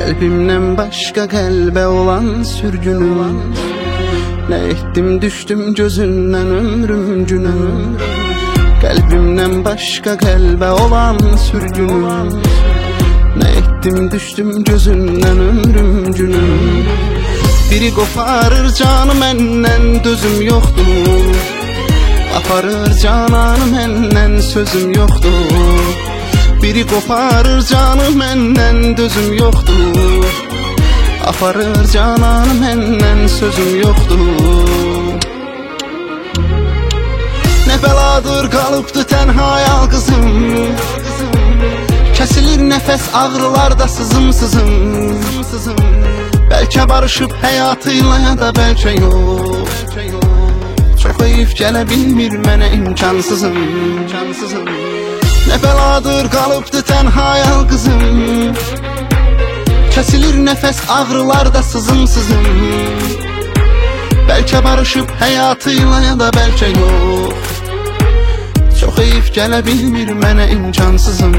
Qəlbimdən başqa qəlbə olan sürgünüm. Nə etdim düşdüm gözündən ömrüm günüm. Qəlbimdən başqa qəlbə olan sürgünüm. Nə etdim düşdüm gözündən ömrüm günüm. Biri qoparır canı məndən dözüm yoxdur. Aparır cananı məndən sözüm yoxdur. Biri qoparır canı məndən dözüm yoxdur. Aparır cananı məndən sözüm yoxdur. Nə bəladır qalıbdı tənha yalqızım. Kəsilir nəfəs ağrılarda sızım sızım. Bəlkə barışıb həyatıyla ya da bəlkə yox. Çox heyif gələ bilmir mənə imkansızım. Nə bəladır qalıbdı tənha yalqızım. Kəsilir nəfəs ağrılarda sızım sızım. Bəlkə barışıb həyatıyla ya da bəlkə yox. Çox heyif gələ bilmir mənə imkansızım.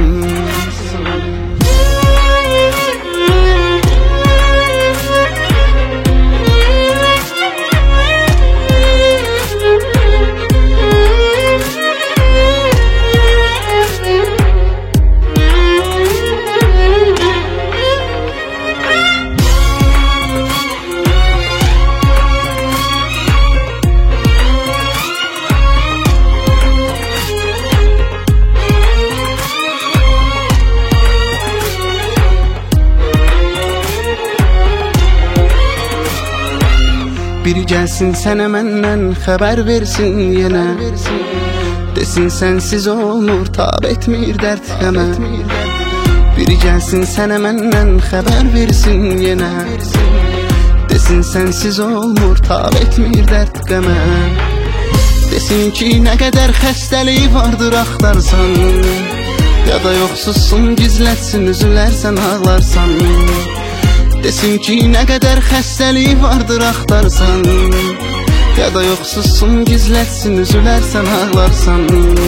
Biri gəlsin sənə məndən xəbər versin yenə. Desin sənsiz olmur tab etmir dərd qəmə. Biri gəlsin sənə məndən xəbər versin yenə. Desin sənsiz olmur tab etmir dərd qəmə. Desin ki nə qədər xəstəlik vardır axtarsan. Ya da yoxsuzsun gizlətsin üzülərsən ağlarsan. Desin ki nə qədər xəstəlik vardır axtarsan. Ya da yoxsuzsun gizlətsin üzülərsən ağlarsan.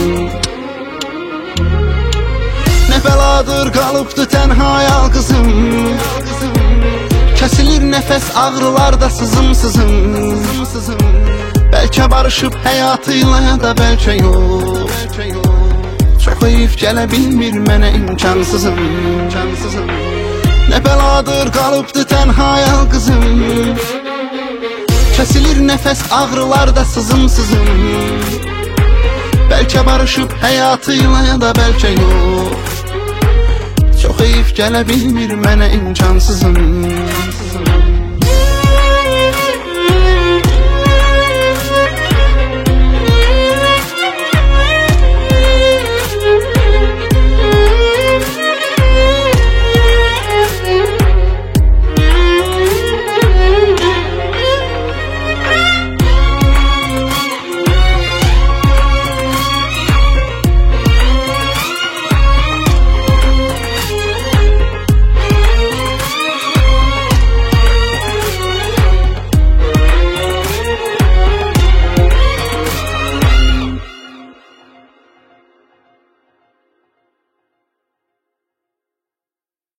Nə bəladır qalıbdı tənha yalqızım. Kəsilir nəfəs ağrılarda sızım sızım. Bəlkə barışıb həyatıyla ya da bəlkə yox. Çox heyif gələ bilmir mənə imkansızım. Nə bəladır qalıbdı tənha yalqızım. Kəsilir nəfəs ağrılarda sızım sızım. Bəlkə barışıb həyatıyla ya da bəlkə yox. Çox heyif gələ bilmir mənə imkansızım.